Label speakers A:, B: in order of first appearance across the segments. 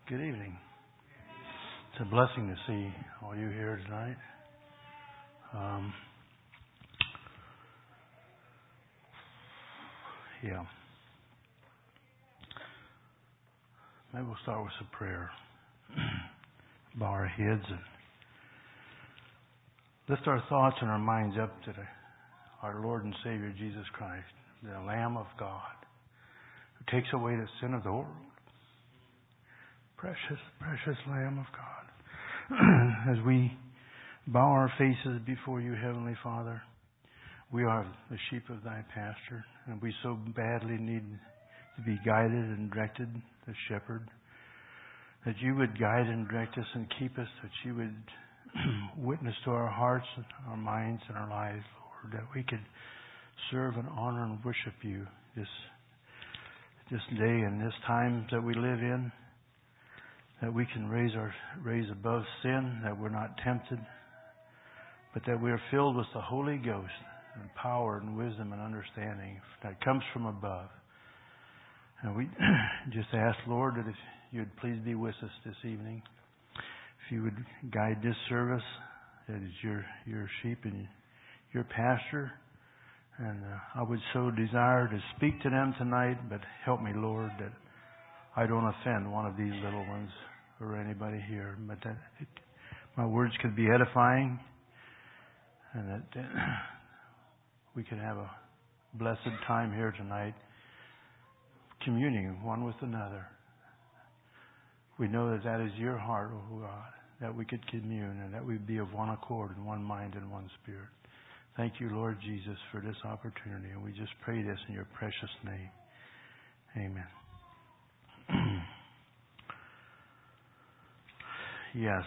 A: Good evening. It's a blessing to see all you here tonight. Maybe we'll start with some prayer. Bow our heads and lift our thoughts and our minds up to our Lord and Savior Jesus Christ, the Lamb of God, who takes away the sin of the world. Precious, precious Lamb of God. As we bow our faces before you, Heavenly Father, we are the sheep of thy pasture, and we so badly need to be guided and directed, the shepherd, that you would guide and direct us and keep us, that you would witness to our hearts, and our minds, and our lives, Lord, that we could serve and honor and worship you this day and this time that we live in, that we can raise above sin, that we're not tempted, but that we are filled with the Holy Ghost and power and wisdom and understanding that comes from above. And we just ask, Lord, that if you would please be with us this evening, if you would guide this service, that is your sheep and your pasture. And I would so desire to speak to them tonight, but help me, Lord, that I don't offend one of these little ones or anybody here, but that my words could be edifying and that we could have a blessed time here tonight, communing one with another. We know that that is your heart, O God, that we could commune and that we be of one accord and one mind and one spirit. Thank you, Lord Jesus, for this opportunity, and we just pray this in your precious name. Amen. Yes,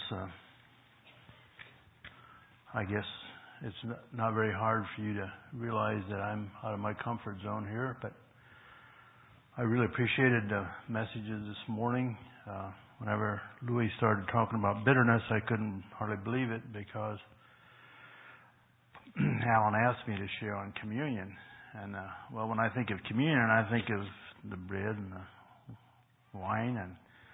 A: I guess it's not very hard for you to realize that I'm out of my comfort zone here, but I really appreciated the messages this morning. Whenever Louis started talking about bitterness, I couldn't hardly believe it because Alan asked me to share on communion. And, when I think of communion, I think of the bread and the wine, and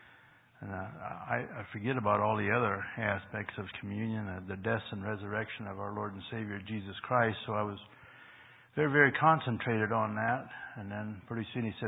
A: I forget about all the other aspects of communion, the death and resurrection of our Lord and Savior Jesus Christ. So I was very, very concentrated on that. And then pretty soon he said,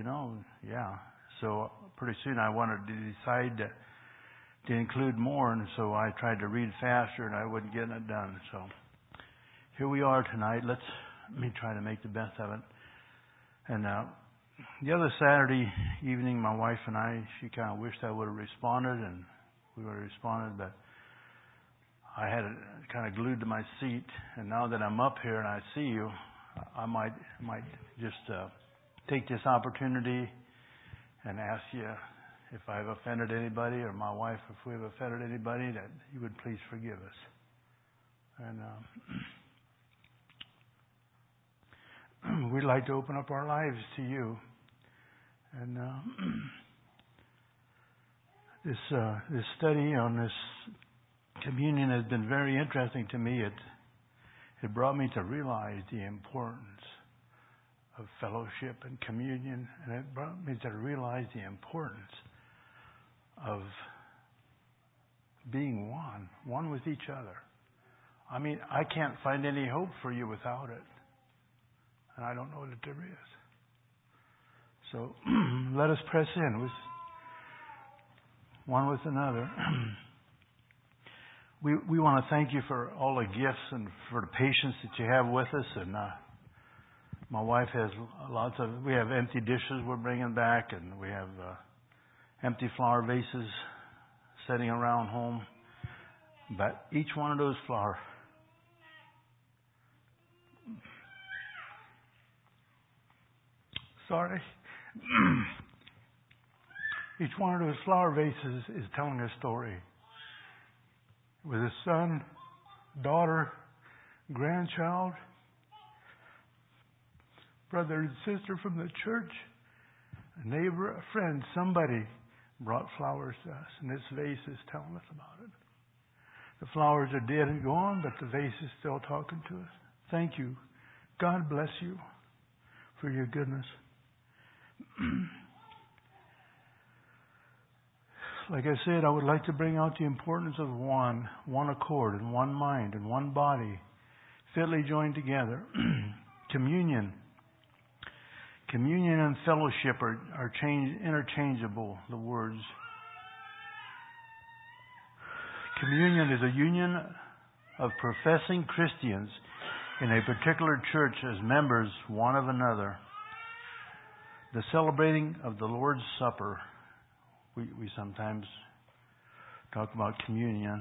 A: So pretty soon I wanted to decide to include more, and so I tried to read faster, and I wasn't getting it done. So here we are tonight. Let me try to make the best of it. And the other Saturday evening, my wife and I, she kind of wished I would have responded, and we would have responded, but I had it kind of glued to my seat. And now that I'm up here and I see you, I might just take this opportunity and ask you if I've offended anybody, or my wife, if we have offended anybody, that you would please forgive us. And we'd like to open up our lives to you. And this study on this communion has been very interesting to me. It brought me to realize the importance of fellowship and communion, and it brought me to realize the importance of being one with each other. I mean, I can't find any hope for you without it, and I don't know that there is. So let us press in with one with another. We want to thank you for all the gifts and for the patience that you have with us. And my wife has we have empty dishes we're bringing back, and we have empty flower vases sitting around home. But each one of those flowers, each one of those flower vases is telling a story. With a son, daughter, grandchild, brother and sister from the church, a neighbor, a friend, somebody brought flowers to us, and this vase is telling us about it. The flowers are dead and gone, but the vase is still talking to us. Thank you. God bless you for your goodness. like I said, I would like to bring out the importance of one accord and one mind and one body, fitly joined together. Communion and fellowship are interchangeable, the words. Communion is a union of professing Christians in a particular church as members one of another. The celebrating of the Lord's Supper. We sometimes talk about communion.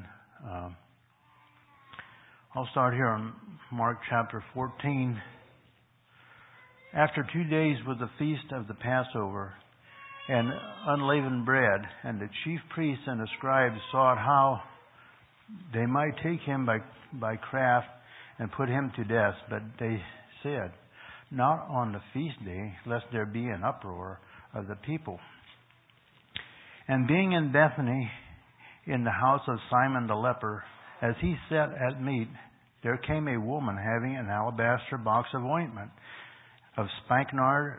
A: I'll start here on Mark chapter 14. After 2 days was the feast of the Passover and unleavened bread, and the chief priests and the scribes sought how they might take him by craft and put him to death. But they said, not on the feast day, lest there be an uproar of the people. And being in Bethany, in the house of Simon the leper, as he sat at meat, there came a woman having an alabaster box of ointment of spikenard,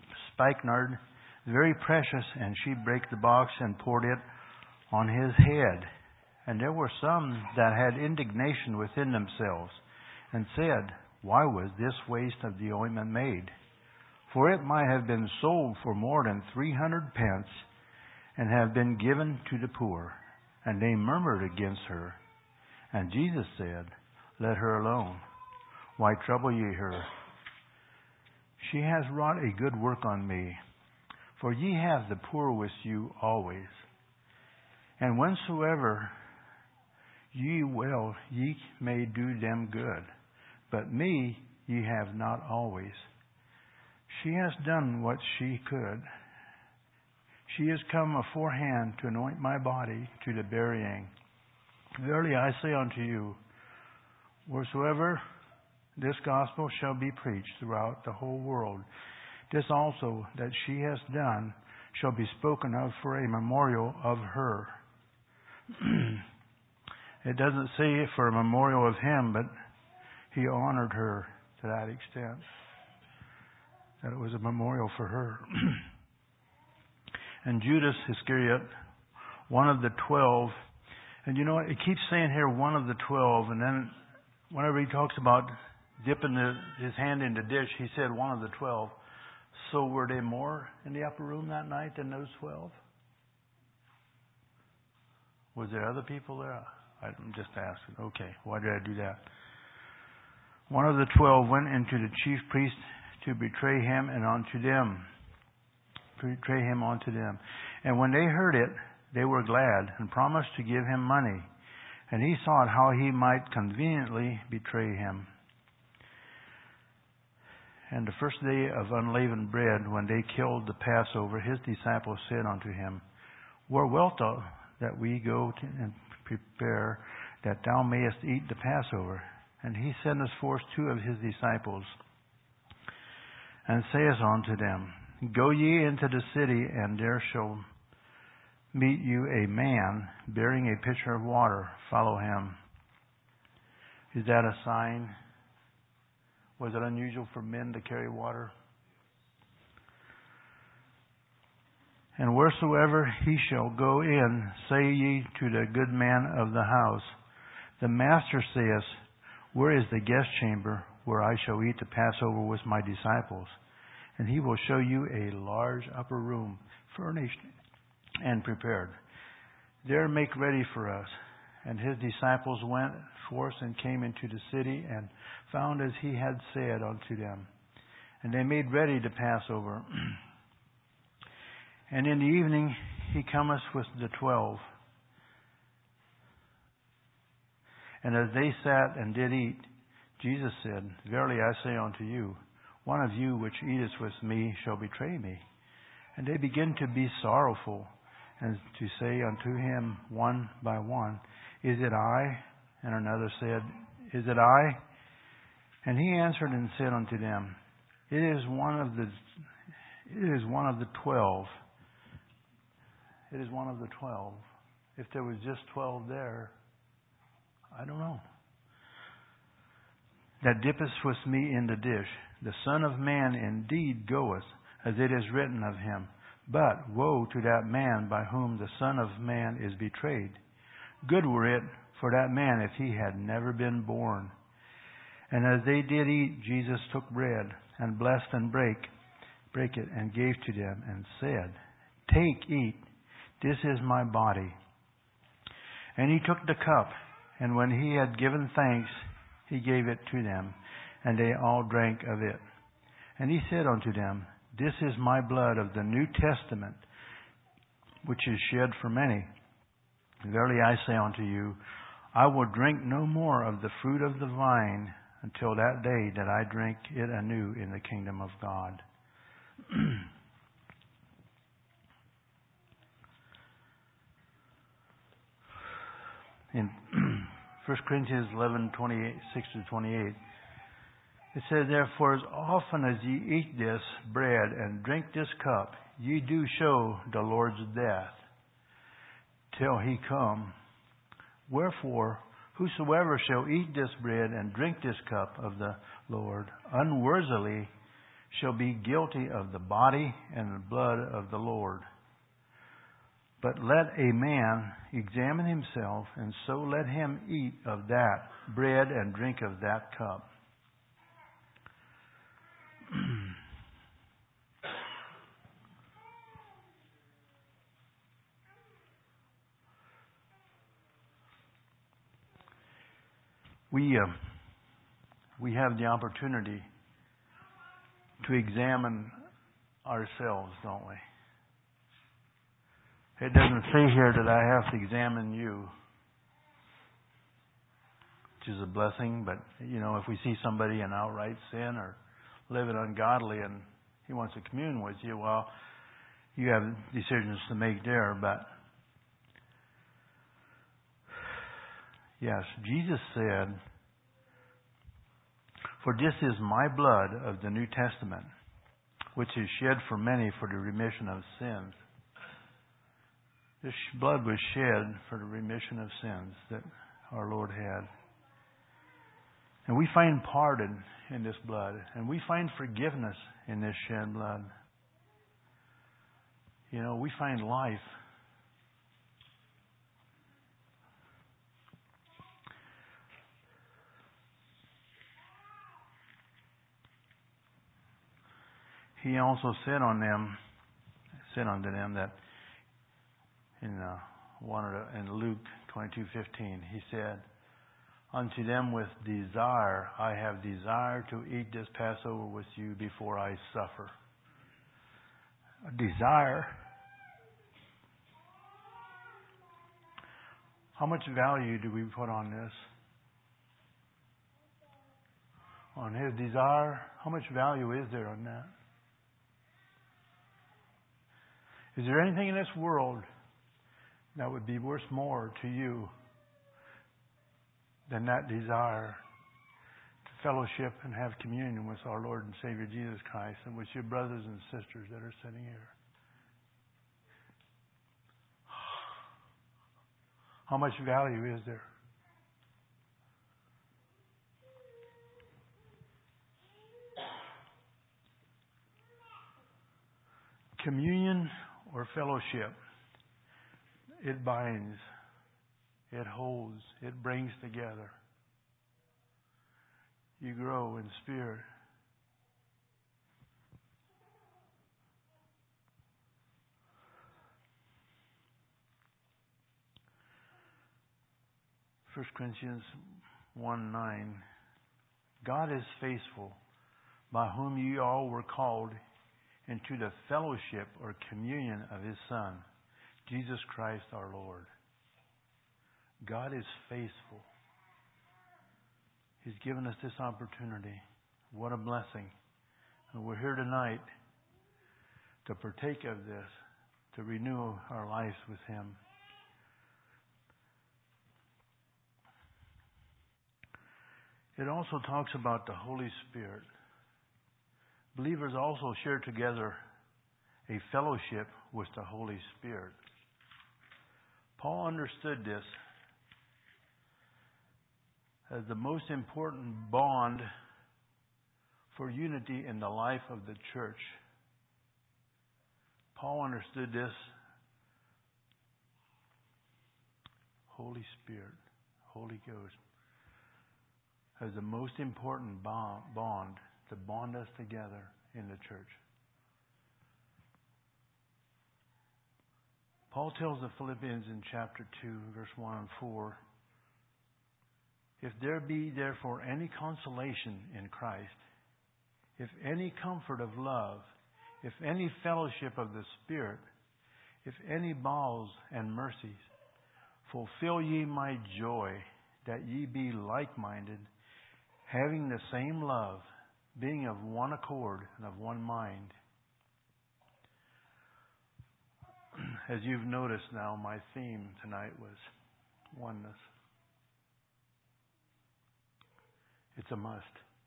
A: very precious, and she brake the box and poured it on his head. And there were some that had indignation within themselves, and said, why was this waste of the ointment made? For it might have been sold for more than 300 pence, and have been given to the poor. And they murmured against her. And Jesus said, let her alone. Why trouble ye her? She has wrought a good work on me. For ye have the poor with you always. And whensoever ye will, ye may do them good. But me ye have not always. She has done what she could. She is come aforehand to anoint my body to the burying. Verily I say unto you, wheresoever this gospel shall be preached throughout the whole world, this also that she has done shall be spoken of for a memorial of her. It doesn't say for a memorial of him, but he honored her to that extent, that it was a memorial for her. And Judas Iscariot, one of the 12, and you know what, it keeps saying here one of the 12, and then whenever he talks about dipping his hand in the dish, he said one of the 12. So were there more in the upper room that night than those 12? Was there other people there? I'm just asking. Okay, why did I do that? One of the 12 went into the chief priest to betray him onto them. And when they heard it, they were glad and promised to give him money. And he sought how he might conveniently betray him. And the first day of unleavened bread, when they killed the Passover, his disciples said unto him, where wilt thou that we go and prepare, that thou mayest eat the Passover? And he sendeth forth 2 of his disciples, and saith unto them, go ye into the city, and there shall meet you a man bearing a pitcher of water. Follow him. Is that a sign? Was it unusual for men to carry water? And wheresoever he shall go in, say ye to the good man of the house, the master saith, where is the guest chamber where I shall eat the Passover with my disciples? And he will show you a large upper room, furnished and prepared. There make ready for us. And his disciples went forth and came into the city, and found as he had said unto them. And they made ready the Passover. And in the evening he cometh with the 12. And as they sat and did eat, Jesus said, verily I say unto you, one of you which eateth with me shall betray me. And they begin to be sorrowful, and to say unto him one by one, is it I? And another said, is it I? And he answered and said unto them, it is one of the 12. It is one of the 12. If there was just 12 there, I don't know. That dippeth with me in the dish. The Son of Man indeed goeth, as it is written of him. But woe to that man by whom the Son of Man is betrayed. Good were it for that man if he had never been born. And as they did eat, Jesus took bread and blessed and brake it and gave to them and said, Take, eat, this is my body. And he took the cup, and when he had given thanks, he gave it to them, and they all drank of it. And he said unto them, This is my blood of the New Testament, which is shed for many. Verily I say unto you, I will drink no more of the fruit of the vine until that day that I drink it anew in the kingdom of God. In 1 Corinthians 11:6-28, it says, Therefore, as often as ye eat this bread and drink this cup, ye do show the Lord's death till he come. Wherefore, whosoever shall eat this bread and drink this cup of the Lord unworthily shall be guilty of the body and the blood of the Lord. But let a man examine himself, and so let him eat of that bread and drink of that cup. We have the opportunity to examine ourselves, don't we? It doesn't say here that I have to examine you, which is a blessing, but, if we see somebody in outright sin or living ungodly and he wants to commune with you, well, you have decisions to make there, but yes, Jesus said, For this is my blood of the New Testament, which is shed for many for the remission of sins. This blood was shed for the remission of sins that our Lord had. And we find pardon in this blood, and we find forgiveness in this shed blood. We find life. He also said unto them that in Luke 22:15, he said, Unto them with desire I have desired to eat this Passover with you before I suffer. A desire. How much value do we put on this? On his desire? How much value is there on that? Is there anything in this world that would be worth more to you than that desire to fellowship and have communion with our Lord and Savior Jesus Christ and with your brothers and sisters that are sitting here? How much value is there? Communion or fellowship, it binds, it holds, it brings together. You grow in spirit. First Corinthians 1:9. God is faithful, by whom ye all were called into the fellowship or communion of His Son, Jesus Christ our Lord. God is faithful. He's given us this opportunity. What a blessing. And we're here tonight to partake of this, to renew our lives with Him. It also talks about the Holy Spirit. Believers also share together a fellowship with the Holy Spirit. Paul understood this as the most important bond for unity in the life of the church. Paul understood this. Holy Spirit, Holy Ghost, as the most important bond to bond us together in the church. Paul tells the Philippians in chapter 2, verse 1 and 4, if there be therefore any consolation in Christ, if any comfort of love, if any fellowship of the Spirit, if any bowels and mercies, fulfill ye my joy, that ye be like-minded, having the same love, being of one accord and of one mind. As you've noticed now, my theme tonight was oneness. It's a must.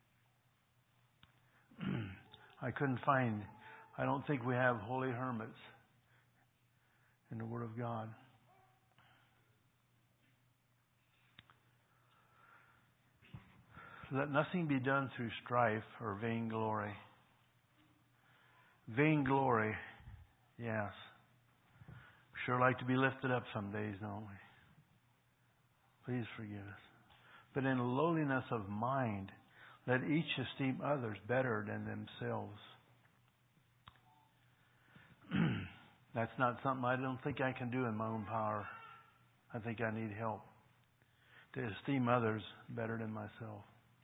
A: I don't think we have holy hermits in the Word of God. Let nothing be done through strife or vainglory. Vainglory, yes. Sure like to be lifted up some days, don't we? Please forgive us. But in lowliness of mind, let each esteem others better than themselves. That's not something I don't think I can do in my own power. I think I need help to esteem others better than myself.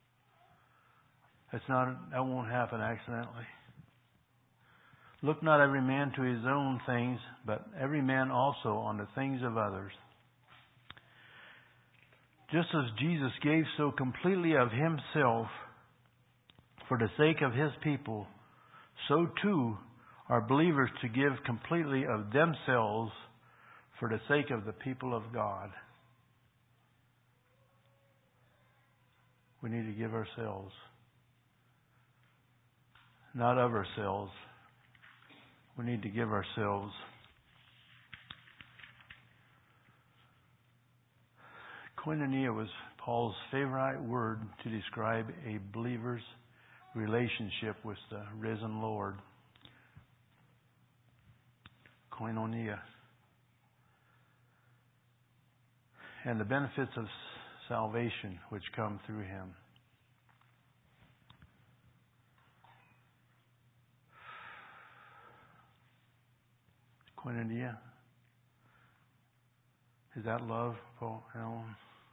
A: That won't happen accidentally. Look not every man to his own things, but every man also on the things of others. Just as Jesus gave so completely of Himself for the sake of His people, so too are believers to give completely of themselves for the sake of the people of God. We need to give ourselves, not of ourselves. We need to give ourselves. Koinonia was Paul's favorite word to describe a believer's relationship with the risen Lord. Koinonia. And the benefits of salvation which come through Him. Koinonia. Is that love, Paul? Alan?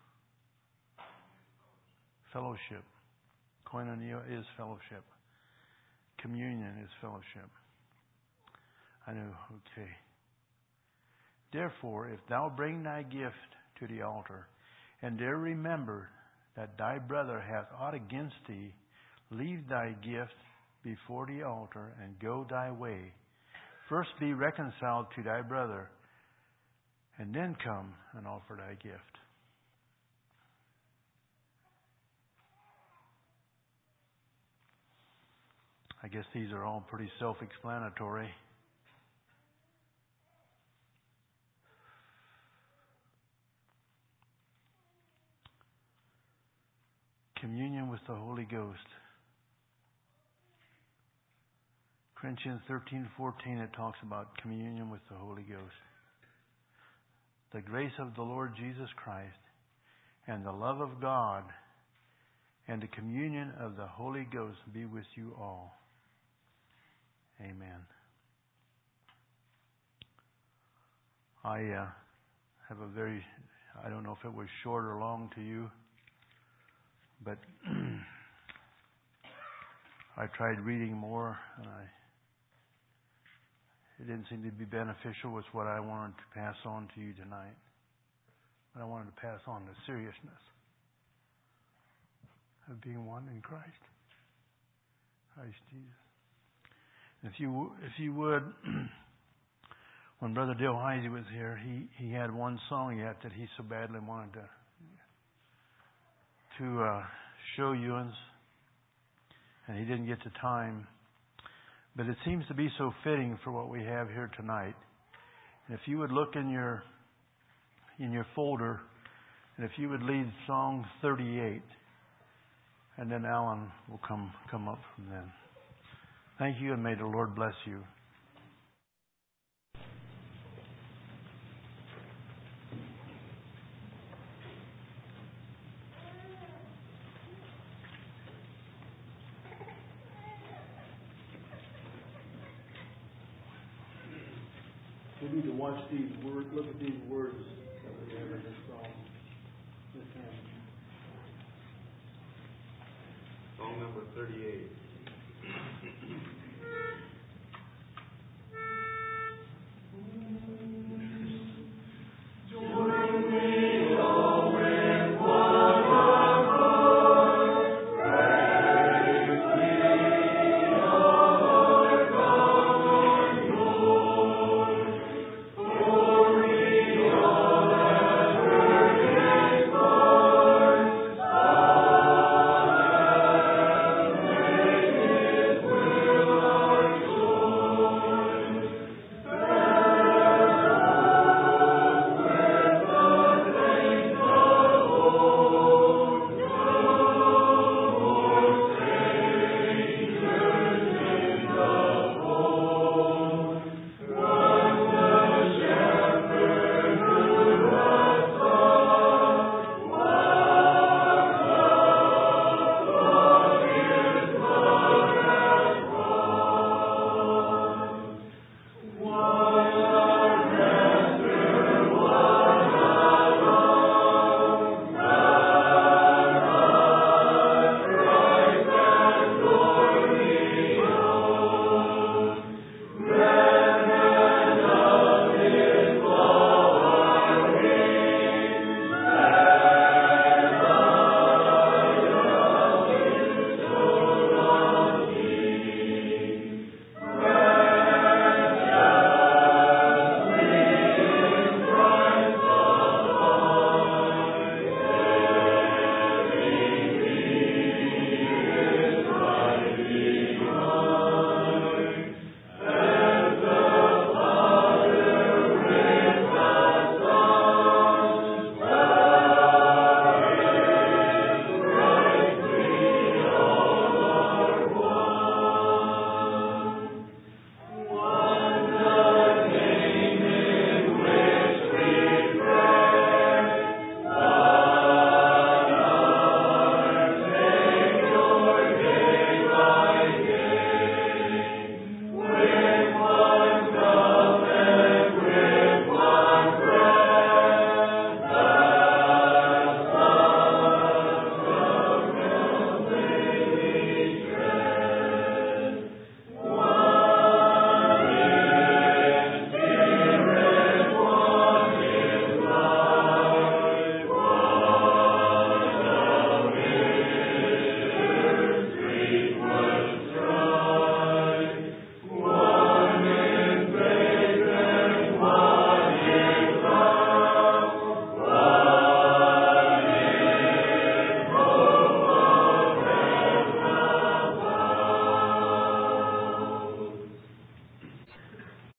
A: Fellowship. Koinonia is fellowship. Communion is fellowship. I know, okay. Therefore, if thou bring thy gift to the altar, and there remember that thy brother hath aught against thee, leave thy gift before the altar, and go thy way. First be reconciled to thy brother, and then come and offer thy gift. I guess these are all pretty self-explanatory. Communion with the Holy Ghost. Corinthians 13:14, it talks about communion with the Holy Ghost. The grace of the Lord Jesus Christ and the love of God and the communion of the Holy Ghost be with you all. Amen. I have I don't know if it was short or long to you, but I tried reading more, and it didn't seem to be beneficial with what I wanted to pass on to you tonight. But I wanted to pass on the seriousness of being one in Christ. Christ Jesus. If you would, when Brother Dale Heisey was here, he had one song yet that he so badly wanted to show you, and he didn't get the time. But it seems to be so fitting for what we have here tonight. And if you would look in your folder, and if you would lead Song 38, and then Alan will come up from then. Thank you, and may the Lord bless you. We need to watch these words, look at these words that we have in this song. This hymn.
B: Song number 38.